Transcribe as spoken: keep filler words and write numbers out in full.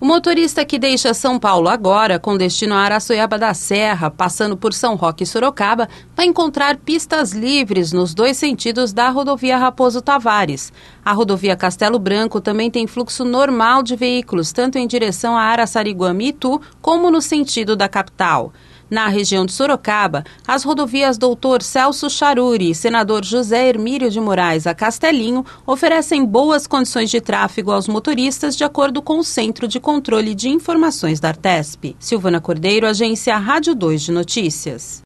motorista que deixa São Paulo agora, com destino a Araçoiaba da Serra, passando por São Roque e Sorocaba, vai encontrar pistas livres nos dois sentidos da rodovia Raposo Tavares. A rodovia Castelo Branco também tem fluxo normal de veículos, tanto em direção a Araçariguama e Itu, como no sentido da capital. Na região de Sorocaba, as rodovias doutor Celso Charuri e senador José Hermílio de Moraes a Castelinho oferecem boas condições de tráfego aos motoristas, de acordo com o Centro de Controle de Informações da Artesp. Silvana Cordeiro, Agência Rádio dois de Notícias.